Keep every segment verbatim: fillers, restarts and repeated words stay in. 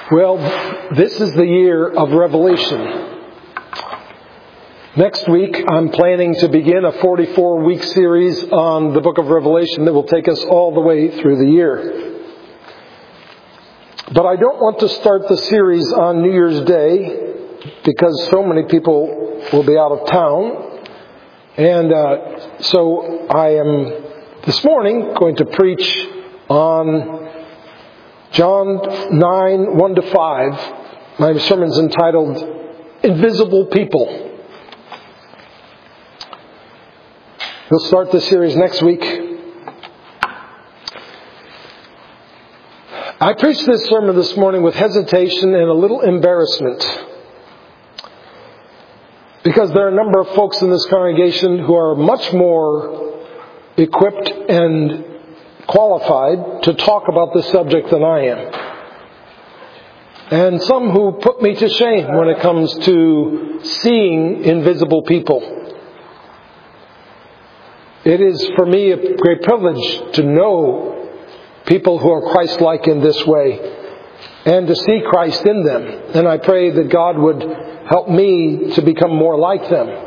Well, this is the year of Revelation. Next week, I'm planning to begin a forty-four week series on the book of Revelation that will take us all the way through the year. But I don't want to start the series on New Year's Day because so many people will be out of town. And uh, so I am, this morning, going to preach on John nine, one to five. My sermon's entitled, Invisible People. We'll start the series next week. I preached this sermon this morning with hesitation and a little embarrassment, because there are a number of folks in this congregation who are much more equipped and qualified to talk about this subject than I am. And some who put me to shame when it comes to seeing invisible people. It is for me a great privilege to know people who are Christ-like in this way and to see Christ in them. And I pray that God would help me to become more like them.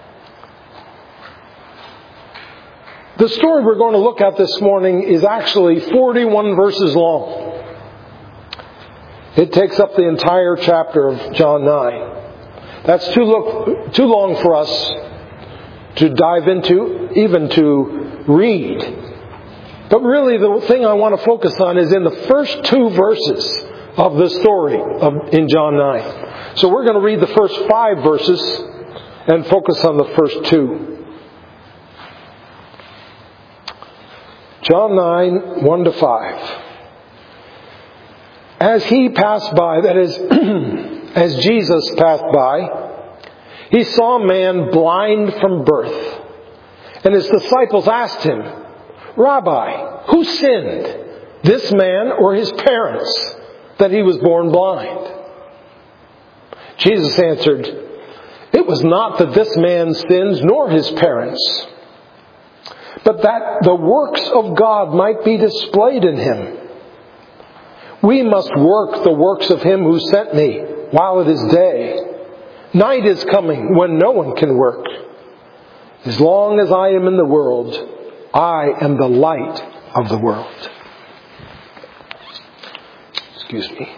The story we're going to look at this morning is actually forty-one verses long. It takes up the entire chapter of John nine. That's too, look, too long for us to dive into, even to read. But really the thing I want to focus on is in the first two verses of the story of, in John nine. So we're going to read the first five verses and focus on the first two. John nine, one to five. As he passed by, that is, as Jesus passed by, he saw a man blind from birth. And his disciples asked him, Rabbi, who sinned, this man or his parents, that he was born blind? Jesus answered, it was not that this man sinned, nor his parents, but that the works of God might be displayed in him. We must work the works of him who sent me while it is day. Night is coming when no one can work. As long as I am in the world, I am the light of the world. Excuse me.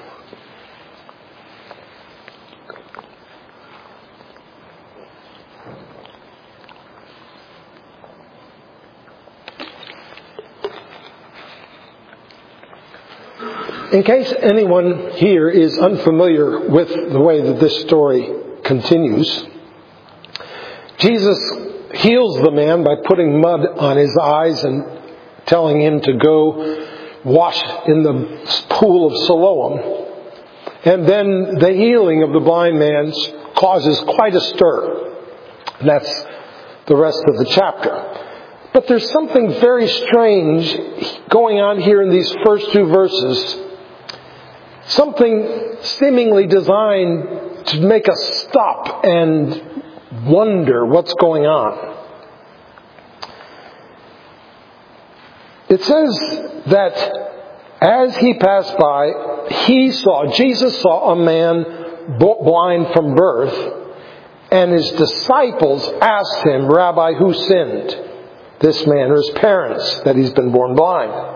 In case anyone here is unfamiliar with the way that this story continues, Jesus heals the man by putting mud on his eyes and telling him to go wash in the pool of Siloam. And then the healing of the blind man causes quite a stir. And that's the rest of the chapter. But there's something very strange going on here in these first two verses. Something seemingly designed to make us stop and wonder what's going on. It says that as he passed by, he saw, Jesus saw a man blind from birth, and his disciples asked him, Rabbi, who sinned, this man or his parents, that he's been born blind?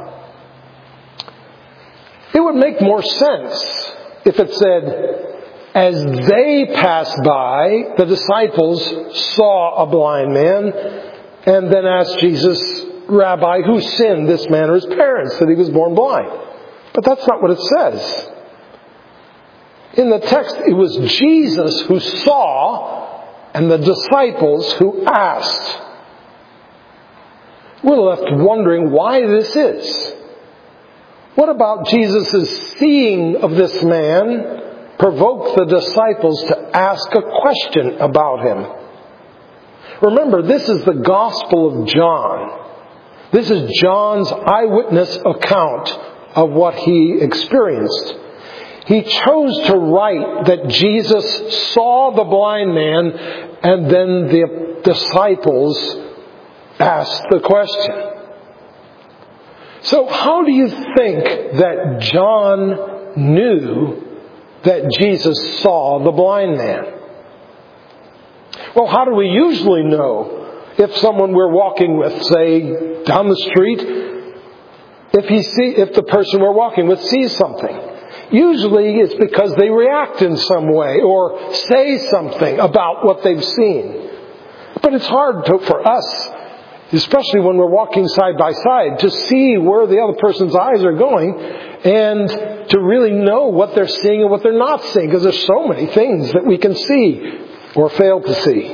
It would make more sense if it said, as they passed by, the disciples saw a blind man and then asked Jesus, Rabbi, who sinned, this man or his parents, that he was born blind? But that's not what it says. In the text, it was Jesus who saw and the disciples who asked. We're left wondering why this is. What about Jesus' seeing of this man provoked the disciples to ask a question about him? Remember, this is the Gospel of John. This is John's eyewitness account of what he experienced. He chose to write that Jesus saw the blind man and then the disciples asked the question. So how do you think that John knew that Jesus saw the blind man? Well, how do we usually know if someone we're walking with, say, down the street, if he see, if the person we're walking with sees something? Usually it's because they react in some way or say something about what they've seen. But it's hard to, for us, especially when we're walking side by side, to see where the other person's eyes are going and to really know what they're seeing and what they're not seeing, because there's so many things that we can see or fail to see.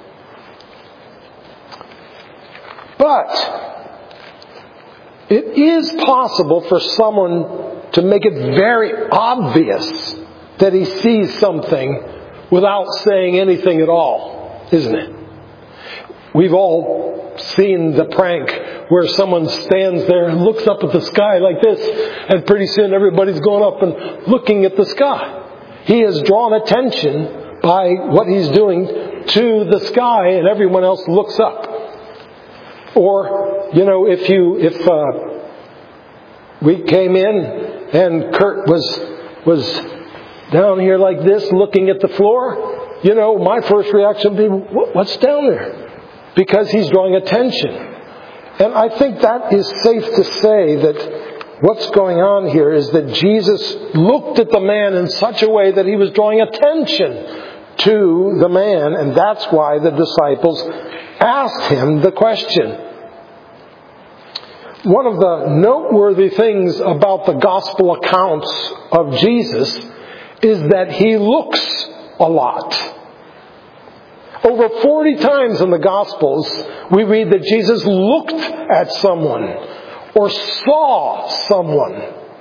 But it is possible for someone to make it very obvious that he sees something without saying anything at all, isn't it? We've all seen the prank where someone stands there and looks up at the sky like this, and pretty soon everybody's going up and looking at the sky. He has drawn attention by what he's doing to the sky, and everyone else looks up. Or, you know, if you, if uh, we came in and Kurt was was down here like this, looking at the floor, you know, my first reaction would be, what's down there? Because he's drawing attention. And I think that is safe to say that what's going on here is that Jesus looked at the man in such a way that he was drawing attention to the man, and that's why the disciples asked him the question. One of the noteworthy things about the gospel accounts of Jesus is that he looks a lot. Over forty times in the Gospels, we read that Jesus looked at someone or saw someone.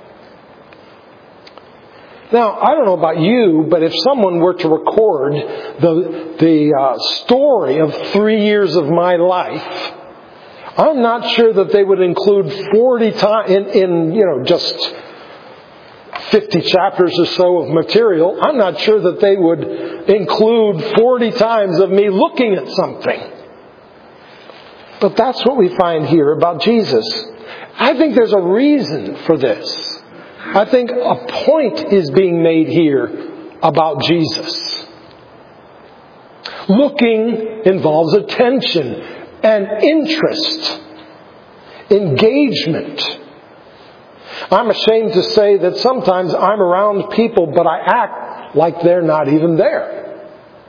Now, I don't know about you, but if someone were to record the the uh, story of three years of my life, I'm not sure that they would include forty times in, in you know just fifty chapters or so of material. I'm not sure that they would include forty times of me looking at something. But that's what we find here about Jesus. I think there's a reason for this. I think a point is being made here about Jesus. Looking involves attention and interest, engagement. I'm ashamed to say that sometimes I'm around people, but I act like they're not even there.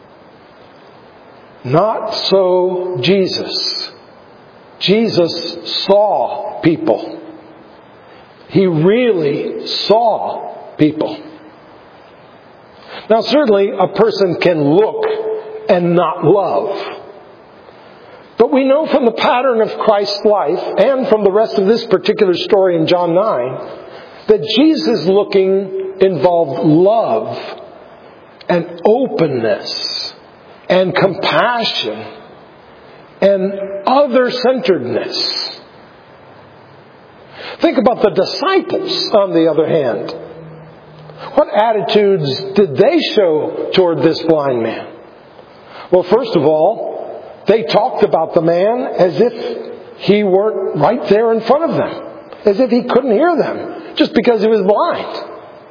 Not so Jesus. Jesus saw people. He really saw people. Now, certainly a person can look and not love. But we know from the pattern of Christ's life and from the rest of this particular story in John nine that Jesus looking involved love and openness and compassion and other-centeredness. Think about the disciples, on the other hand. What attitudes did they show toward this blind man? Well, first of all, they talked about the man as if he weren't right there in front of them. As if he couldn't hear them, just because he was blind.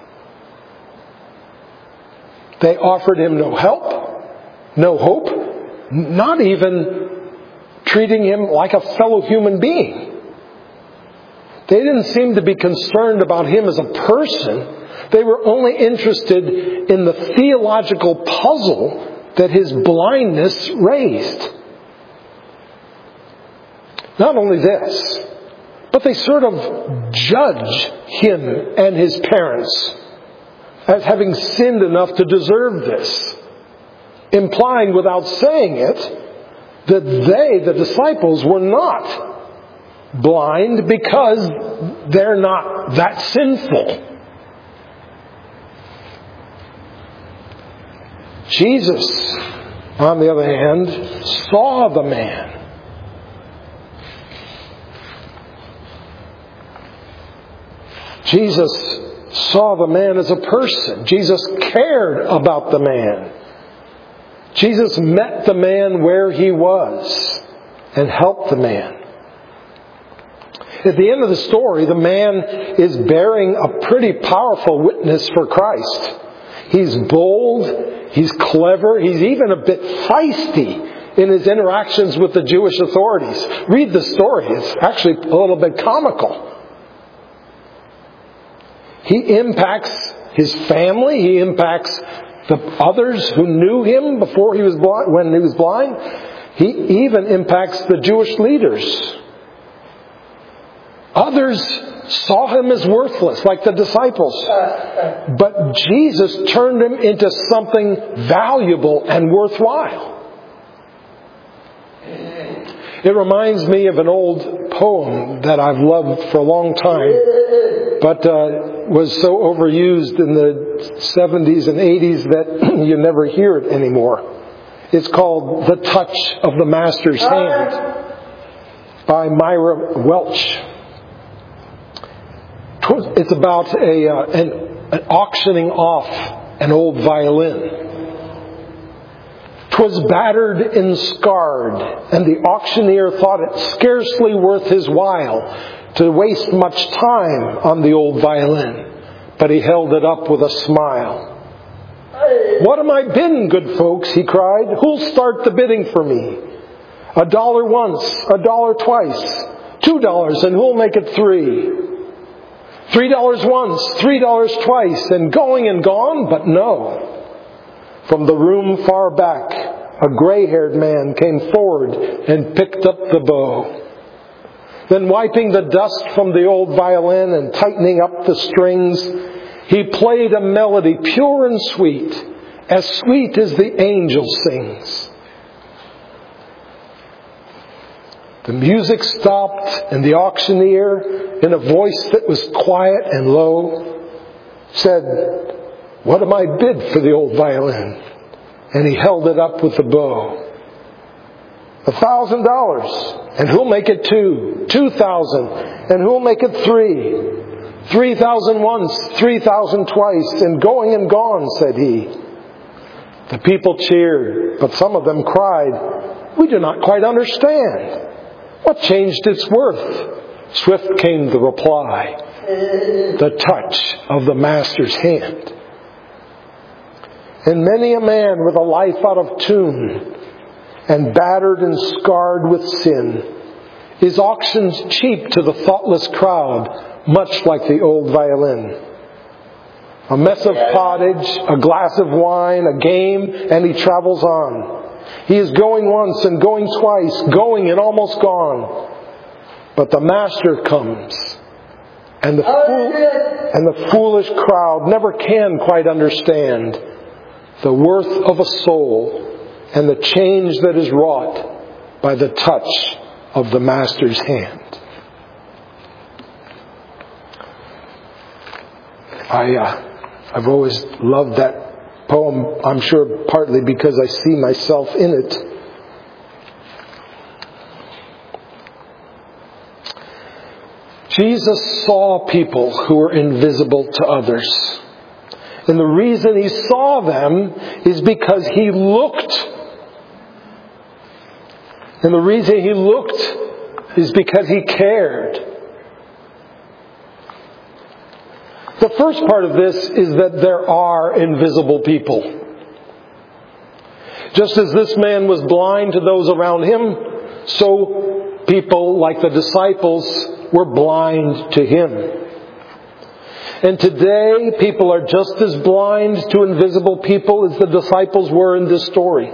They offered him no help, no hope, not even treating him like a fellow human being. They didn't seem to be concerned about him as a person. They were only interested in the theological puzzle that his blindness raised. Not only this, but they sort of judge him and his parents as having sinned enough to deserve this, implying without saying it that they, the disciples, were not blind because they're not that sinful. Jesus, on the other hand, saw the man. Jesus saw the man as a person. Jesus cared about the man. Jesus met the man where he was and helped the man. At the end of the story, the man is bearing a pretty powerful witness for Christ. He's bold. He's clever. He's even a bit feisty in his interactions with the Jewish authorities. Read the story. It's actually a little bit comical. He impacts his family. He impacts the others who knew him before he was blind, when he was blind. He even impacts the Jewish leaders. Others saw him as worthless, like the disciples. But Jesus turned him into something valuable and worthwhile. It reminds me of an old poem that I've loved for a long time, but uh, was so overused in the seventies and eighties that you never hear it anymore. It's called The Touch of the Master's Hand by Myra Welch. It's about a, uh, an, an auctioning off an old violin. 'Twas battered and scarred, and the auctioneer thought it scarcely worth his while to waste much time on the old violin. But he held it up with a smile. "What am I bidding, good folks?" he cried. "Who'll start the bidding for me? A dollar once, a dollar twice, two dollars, and who'll make it three? Three dollars once, three dollars twice, and going and gone?" But no. From the room far back, a gray-haired man came forward and picked up the bow. Then, wiping the dust from the old violin and tightening up the strings, he played a melody pure and sweet, as sweet as the angel sings. The music stopped, and the auctioneer, in a voice that was quiet and low, said, "What am I bid for the old violin?" And he held it up with the bow. "A thousand dollars, and who'll make it two? Two thousand, and who'll make it three? Three thousand once, three thousand twice, and going and gone," said he. The people cheered, but some of them cried, "We do not quite understand. What changed its worth?" Swift came the reply, "The touch of the Master's hand." And many a man with a life out of tune and battered and scarred with sin is auctioned cheap to the thoughtless crowd, much like the old violin. A mess of pottage, a glass of wine, a game, and he travels on. He is going once and going twice, going and almost gone. But the Master comes, and the fool, and the foolish crowd never can quite understand the worth of a soul and the change that is wrought by the touch of the Master's hand. I, uh, I've always loved that poem, I'm sure partly because I see myself in it. Jesus saw people who were invisible to others. And the reason he saw them is because he looked. And the reason he looked is because he cared. The first part of this is that there are invisible people. Just as this man was blind to those around him, so people like the disciples were blind to him. And today, people are just as blind to invisible people as the disciples were in this story.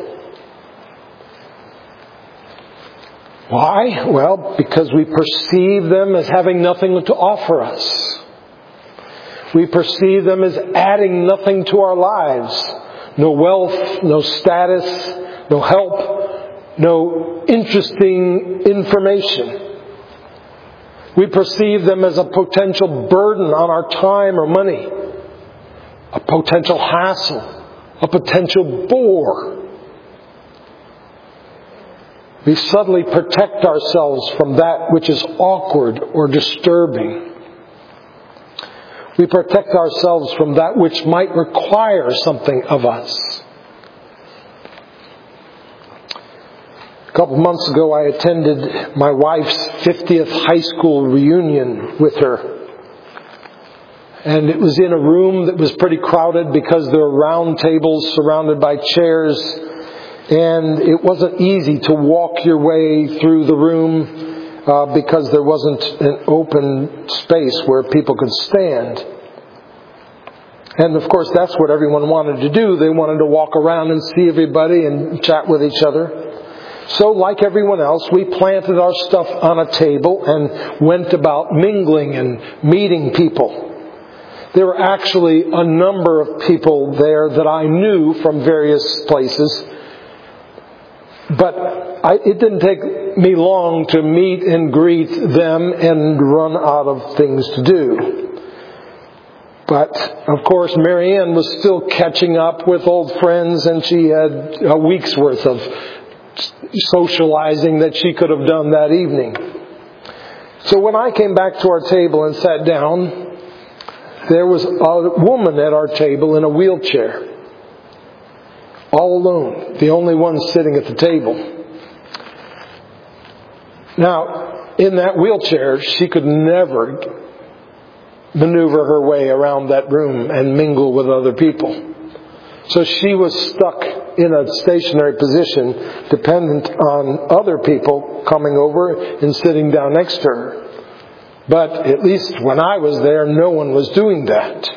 Why? Well, because we perceive them as having nothing to offer us. We perceive them as adding nothing to our lives. No wealth, no status, no help, no interesting information. We perceive them as a potential burden on our time or money, a potential hassle, a potential bore. We subtly protect ourselves from that which is awkward or disturbing. We protect ourselves from that which might require something of us. A couple of months ago, I attended my wife's fiftieth high school reunion with her. And it was in a room that was pretty crowded because there were round tables surrounded by chairs. And it wasn't easy to walk your way through the room uh, because there wasn't an open space where people could stand. And of course, that's what everyone wanted to do. They wanted to walk around and see everybody and chat with each other. So like everyone else, we planted our stuff on a table and went about mingling and meeting people. There were actually a number of people there that I knew from various places. But I, it didn't take me long to meet and greet them and run out of things to do. But, of course, Marianne was still catching up with old friends, and she had a week's worth of socializing that she could have done that evening. So when I came back to our table and sat down, there was a woman at our table in a wheelchair. All alone. The only one sitting at the table. Now, in that wheelchair, she could never maneuver her way around that room and mingle with other people. So she was stuck in a stationary position, dependent on other people coming over and sitting down next to her. But at least when I was there, no one was doing that.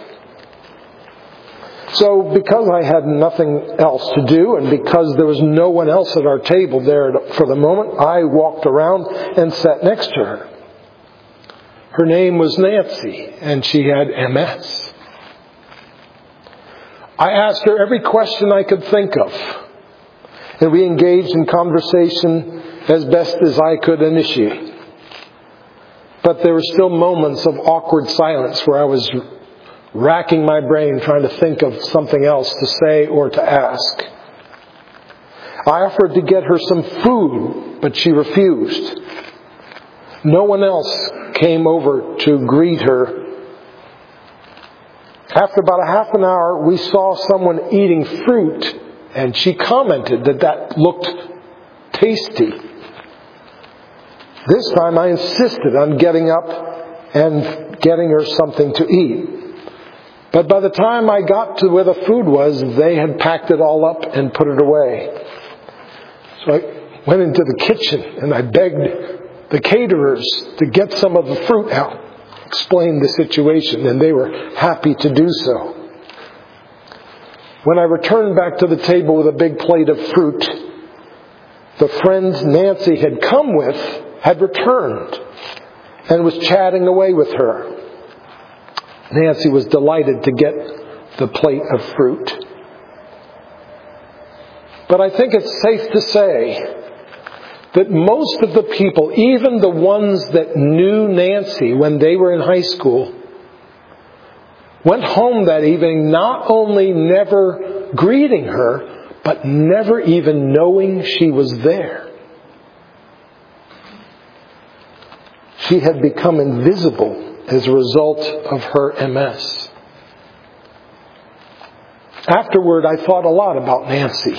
So because I had nothing else to do and because there was no one else at our table there for the moment, I walked around and sat next to her. Her name was Nancy, and she had M S. I asked her every question I could think of, and we engaged in conversation as best as I could initiate. But there were still moments of awkward silence where I was racking my brain trying to think of something else to say or to ask. I offered to get her some food, but she refused. No one else came over to greet her. After about a half an hour, we saw someone eating fruit, and she commented that that looked tasty. This time I insisted on getting up and getting her something to eat. But by the time I got to where the food was, they had packed it all up and put it away. So I went into the kitchen and I begged the caterers to get some of the fruit out, explained the situation, and they were happy to do so. When I returned back to the table with a big plate of fruit, the friend Nancy had come with had returned and was chatting away with her. Nancy was delighted to get the plate of fruit. But I think it's safe to say that most of the people, even the ones that knew Nancy when they were in high school, went home that evening not only never greeting her, but never even knowing she was there. She had become invisible as a result of her M S. Afterward, I thought a lot about Nancy.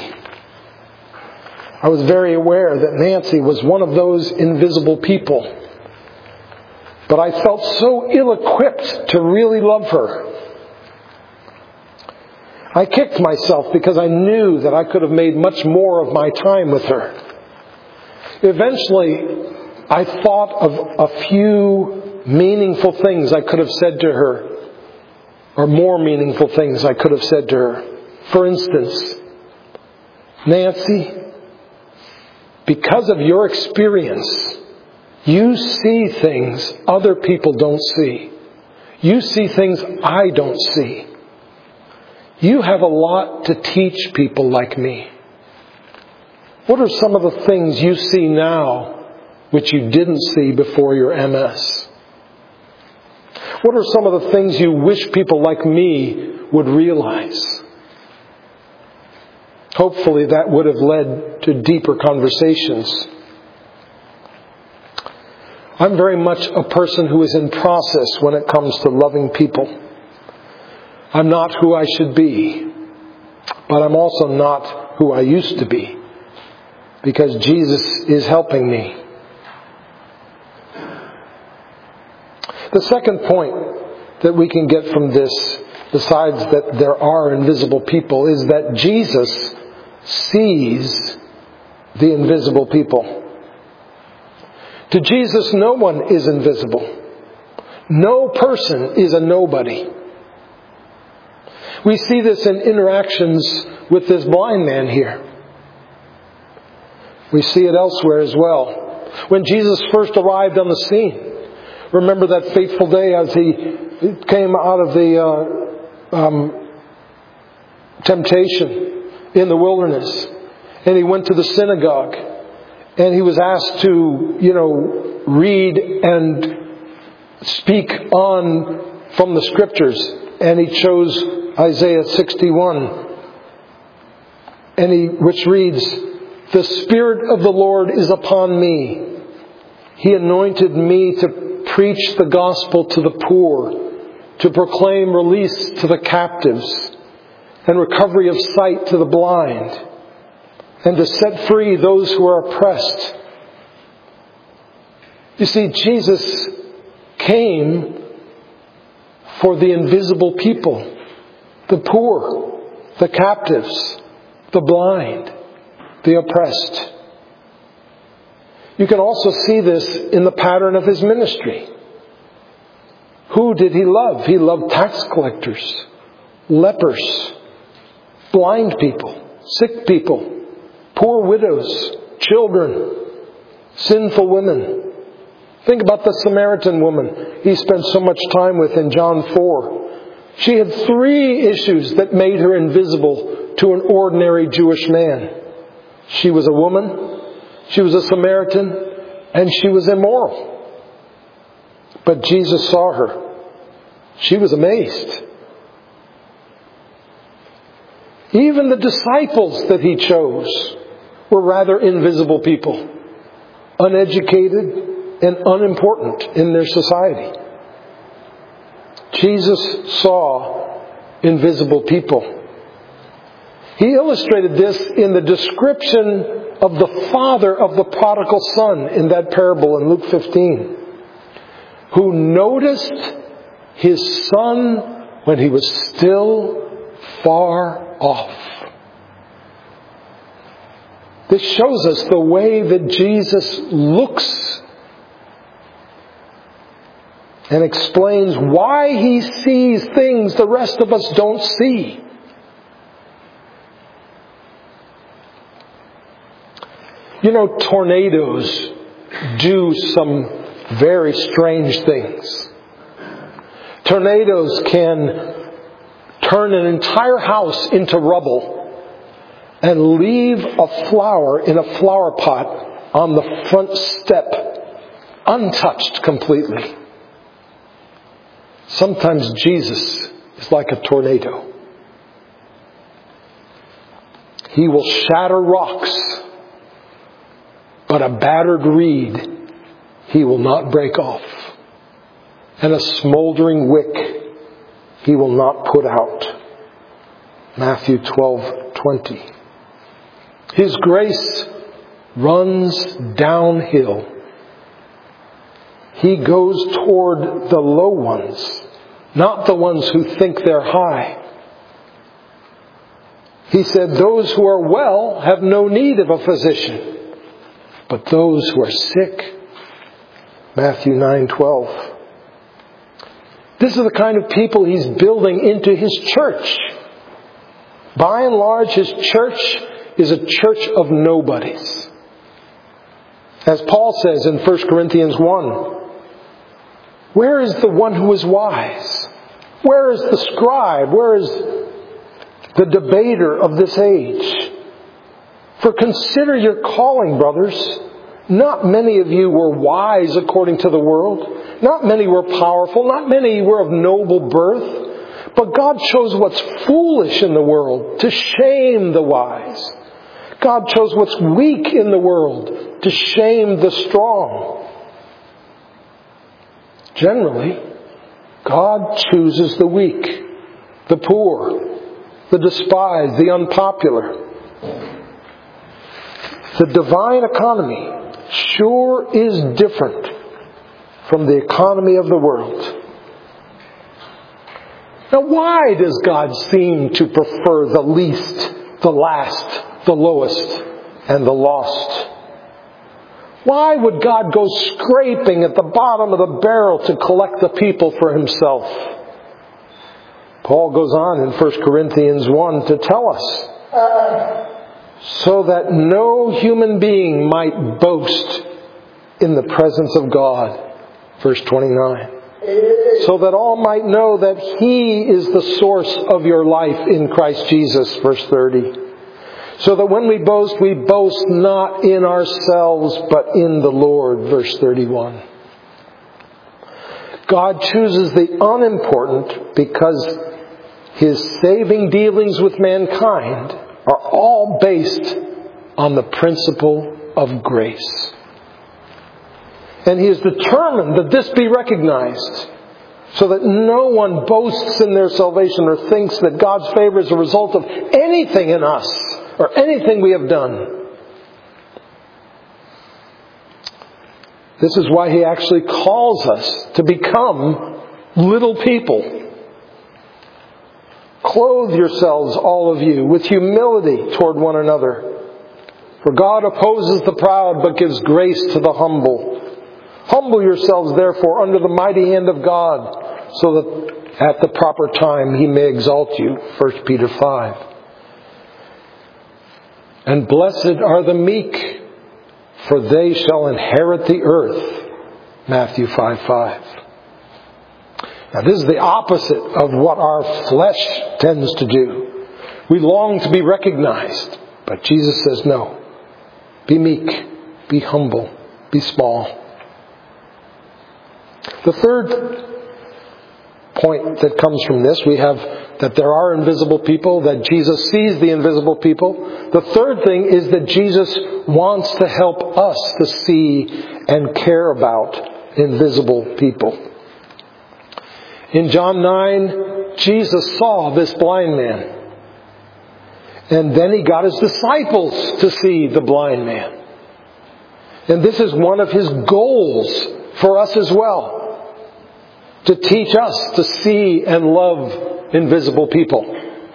I was very aware that Nancy was one of those invisible people. But I felt so ill-equipped to really love her. I kicked myself because I knew that I could have made much more of my time with her. Eventually, I thought of a few meaningful things I could have said to her, or more meaningful things I could have said to her. For instance, Nancy, because of your experience, you see things other people don't see. You see things I don't see. You have a lot to teach people like me. What are some of the things you see now which you didn't see before your M S? What are some of the things you wish people like me would realize? Hopefully that would have led to deeper conversations. I'm very much a person who is in process when it comes to loving people. I'm not who I should be, but I'm also not who I used to be, because Jesus is helping me. The second point that we can get from this, besides that there are invisible people, is that Jesus sees the invisible people. To Jesus, no one is invisible. No person is a nobody. We see this in interactions with this blind man here. We see it elsewhere as well. When Jesus first arrived on the scene, remember that fateful day as he came out of the uh, um, temptation in the wilderness, and he went to the synagogue, and he was asked to, you know, read and speak on from the Scriptures, and he chose Isaiah sixty-one, and he, which reads, "The Spirit of the Lord is upon me. He anointed me to preach the gospel to the poor, to proclaim release to the captives, and recovery of sight to the blind, and to set free those who are oppressed." You see, Jesus came for the invisible people, the poor, the captives, the blind, the oppressed. You can also see this in the pattern of his ministry. Who did he love? He loved tax collectors, lepers, blind people, sick people, poor widows, children, sinful women. Think about the Samaritan woman he spent so much time with in John four. She had three issues that made her invisible to an ordinary Jewish man. She was a woman, she was a Samaritan, and she was immoral. But Jesus saw her. She was amazed. Even the disciples that he chose were rather invisible people, uneducated and unimportant in their society. Jesus saw invisible people. He illustrated this in the description of the father of the prodigal son in that parable in Luke fifteen, who noticed his son when he was still far off. This shows us the way that Jesus looks and explains why he sees things the rest of us don't see. You know, tornadoes do some very strange things. Tornadoes can turn an entire house into rubble and leave a flower in a flower pot on the front step untouched completely. Sometimes Jesus is like a tornado. He will shatter rocks, but a battered reed he will not break off, and a smoldering wick he will not put out. Matthew twelve twenty. His grace runs downhill. He goes toward the low ones, not the ones who think they're high. He said, "Those who are well have no need of a physician, but those who are sick." Matthew nine twelve. This is the kind of people he's building into his church. By and large, his church is a church of nobodies. As Paul says in First Corinthians one, "Where is the one who is wise? Where is the scribe? Where is the debater of this age? For consider your calling, brothers. Not many of you were wise according to the world. Not many were powerful. Not many were of noble birth. But God chose what's foolish in the world to shame the wise. God chose what's weak in the world to shame the strong." Generally, God chooses the weak, the poor, the despised, the unpopular. The divine economy sure is different from the economy of the world. Now, why does God seem to prefer the least, the last, the lowest, and the lost? Why would God go scraping at the bottom of the barrel to collect the people for himself? Paul goes on in First Corinthians one to tell us, so that no human being might boast in the presence of God. Verse twenty-nine. So that all might know that He is the source of your life in Christ Jesus. Verse thirty. So that when we boast, we boast not in ourselves, but in the Lord. Verse thirty-one. God chooses the unimportant because His saving dealings with mankind are all based on the principle of grace. And He is determined that this be recognized, so that no one boasts in their salvation or thinks that God's favor is a result of anything in us or anything we have done. This is why He actually calls us to become little people. Clothe yourselves, all of you, with humility toward one another. For God opposes the proud, but gives grace to the humble. Humble yourselves, therefore, under the mighty hand of God, so that at the proper time He may exalt you. First Peter five. And blessed are the meek, for they shall inherit the earth. Matthew five five. Now this is the opposite of what our flesh tends to do. We long to be recognized, but Jesus says no. Be meek, be humble, be small. The third point that comes from this, we have that there are invisible people, that Jesus sees the invisible people. The third thing is that Jesus wants to help us to see and care about invisible people. In John nine, Jesus saw this blind man. And then He got His disciples to see the blind man. And this is one of His goals for us as well. To teach us to see and love invisible people.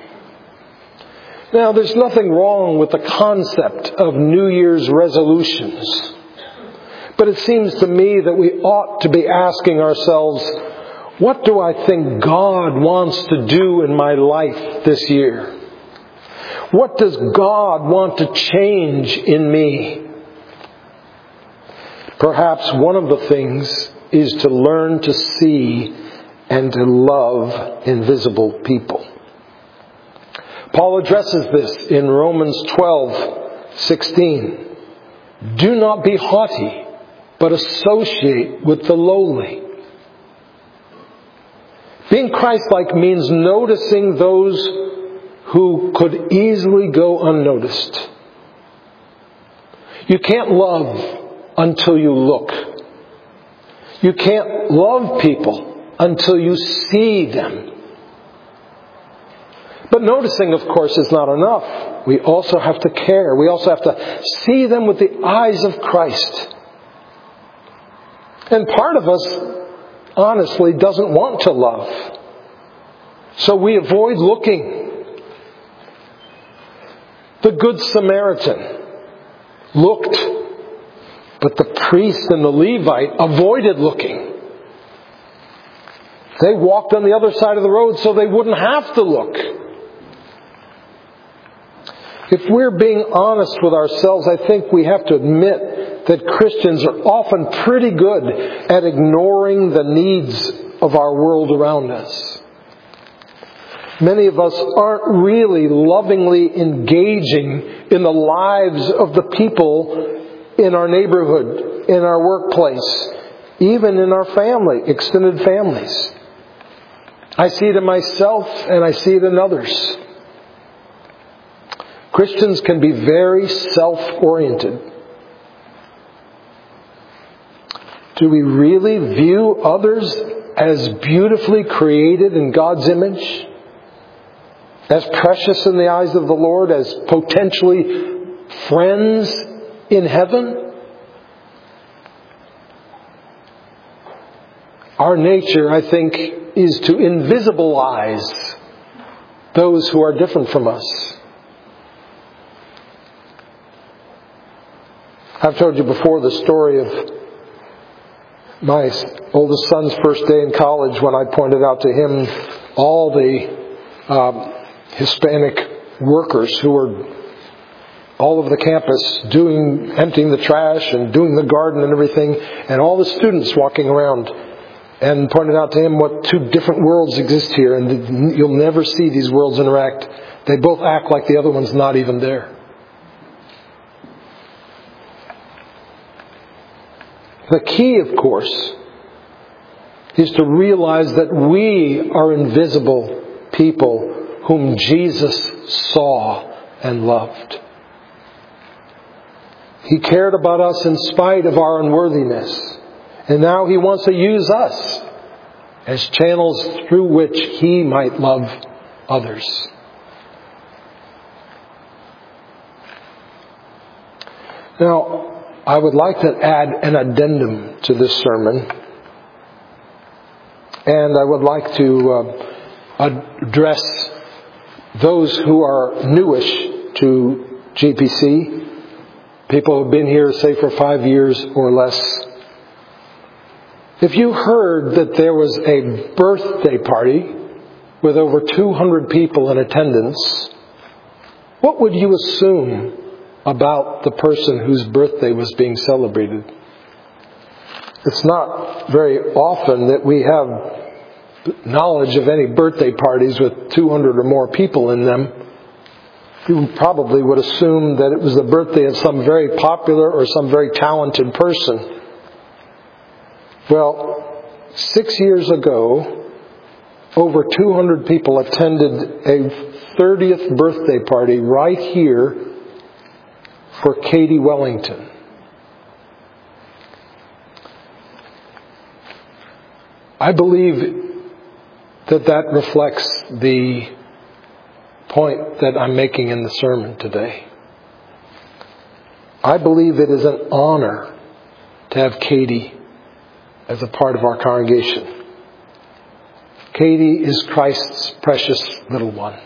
Now, there's nothing wrong with the concept of New Year's resolutions. But it seems to me that we ought to be asking ourselves, what do I think God wants to do in my life this year? What does God want to change in me? Perhaps one of the things is to learn to see and to love invisible people. Paul addresses this in Romans twelve sixteen. Do not be haughty, but associate with the lowly. Being Christ-like means noticing those who could easily go unnoticed. You can't love until you look. You can't love people until you see them. But noticing, of course, is not enough. We also have to care. We also have to see them with the eyes of Christ. And part of us, honestly, doesn't want to love. So we avoid looking. The Good Samaritan looked, but the priest and the Levite avoided looking. They walked on the other side of the road so they wouldn't have to look. If we're being honest with ourselves, I think we have to admit that Christians are often pretty good at ignoring the needs of our world around us. Many of us aren't really lovingly engaging in the lives of the people in our neighborhood, in our workplace, even in our family, extended families. I see it in myself and I see it in others. Christians can be very self-oriented. Do we really view others as beautifully created in God's image? As precious in the eyes of the Lord, as potentially friends in heaven? Our nature, I think, is to invisibilize those who are different from us. I've told you before the story of my oldest son's first day in college when I pointed out to him all the um, Hispanic workers who were all over the campus doing, emptying the trash and doing the garden and everything, and all the students walking around, and pointed out to him what two different worlds exist here, and you'll never see these worlds interact. They both act like the other one's not even there. The key, of course, is to realize that we are invisible people whom Jesus saw and loved. He cared about us in spite of our unworthiness. And now He wants to use us as channels through which He might love others. Now, I would like to add an addendum to this sermon. And I would like to uh, address those who are newish to G P C. People who have been here, say, for five years or less. If you heard that there was a birthday party with over two hundred people in attendance, what would you assume about the person whose birthday was being celebrated? It's not very often that we have knowledge of any birthday parties with two hundred or more people in them. You probably would assume that it was the birthday of some very popular or some very talented person. Well, six years ago, over two hundred people attended a thirtieth birthday party right here for Katie Wellington. I believe that that reflects the point that I'm making in the sermon today. I believe it is an honor to have Katie as a part of our congregation. Katie is Christ's precious little one.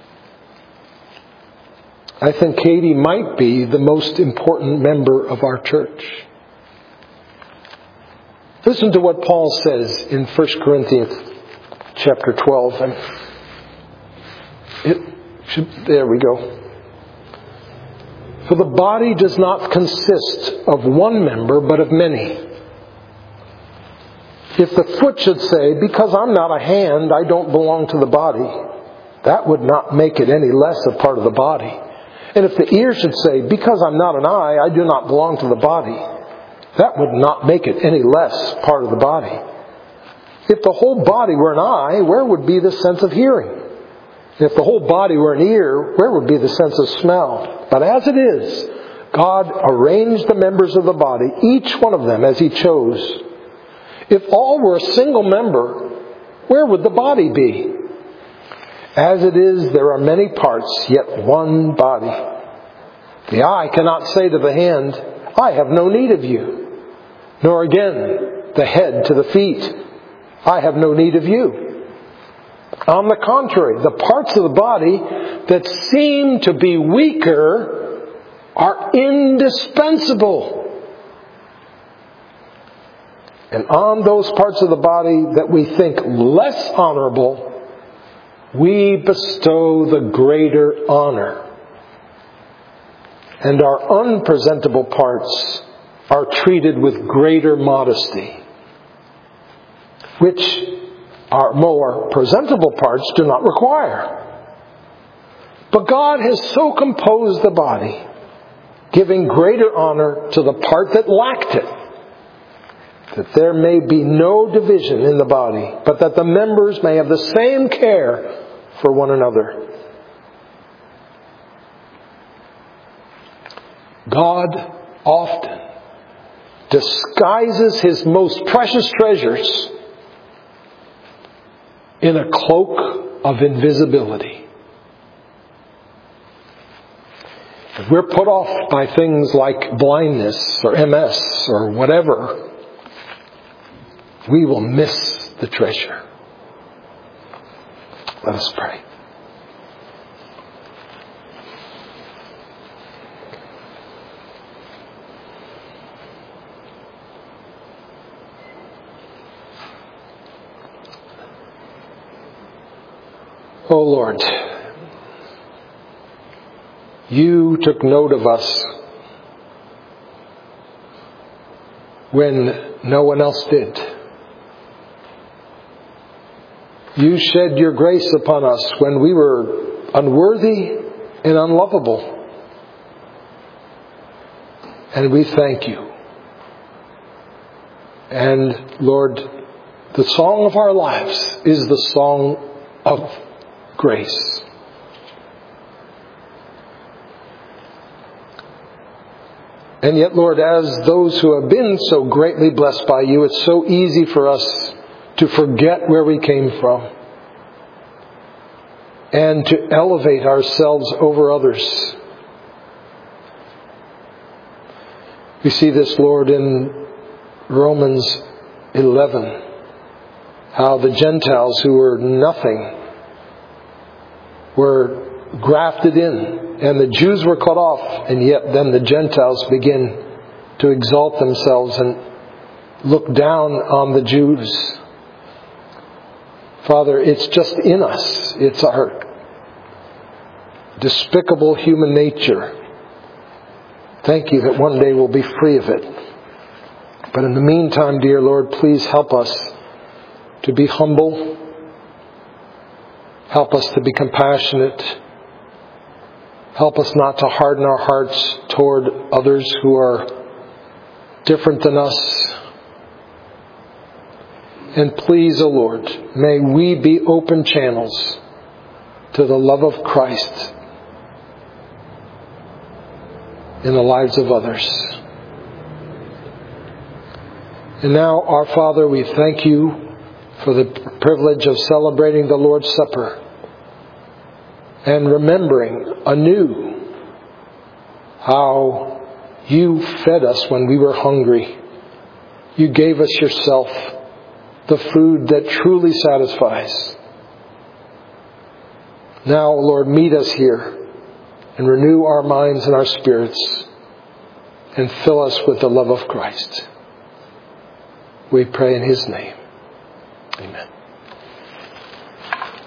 I think Katie might be the most important member of our church. Listen to what Paul says in First Corinthians chapter twelve. And it should, there we go. For the body does not consist of one member, but of many. If the foot should say, because I'm not a hand, I don't belong to the body, that would not make it any less a part of the body. And if the ear should say, because I'm not an eye, I do not belong to the body, that would not make it any less part of the body. If the whole body were an eye, where would be the sense of hearing? If the whole body were an ear, where would be the sense of smell? But as it is, God arranged the members of the body, each one of them as He chose. If all were a single member, where would the body be? As it is, there are many parts, yet one body. The eye cannot say to the hand, I have no need of you. Nor again, the head to the feet, I have no need of you. On the contrary, the parts of the body that seem to be weaker are indispensable. And on those parts of the body that we think less honorable, we bestow the greater honor. And our unpresentable parts are treated with greater modesty, which our more presentable parts do not require. But God has so composed the body, giving greater honor to the part that lacked it, that there may be no division in the body, but that the members may have the same care for one another. God often disguises His most precious treasures in a cloak of invisibility. If we're put off by things like blindness or M S or whatever, we will miss the treasure. Let us pray. O Lord, you took note of us when no one else did. You shed your grace upon us when we were unworthy and unlovable. And we thank you. And Lord, the song of our lives is the song of grace. And yet, Lord, as those who have been so greatly blessed by you, it's so easy for us to forget where we came from and to elevate ourselves over others. We see this, Lord, in Romans eleven, how the Gentiles who were nothing were grafted in, and the Jews were cut off, and yet then the Gentiles begin to exalt themselves and look down on the Jews. Father, it's just in us. It's our despicable human nature. Thank you that one day we'll be free of it. But in the meantime, dear Lord, please help us to be humble. Help us to be compassionate. Help us not to harden our hearts toward others who are different than us. And please, O Lord, may we be open channels to the love of Christ in the lives of others. And now, our Father, we thank you for the privilege of celebrating the Lord's Supper and remembering anew how you fed us when we were hungry. You gave us yourself, the food that truly satisfies. Now, Lord, meet us here and renew our minds and our spirits and fill us with the love of Christ. We pray in His name. Amen.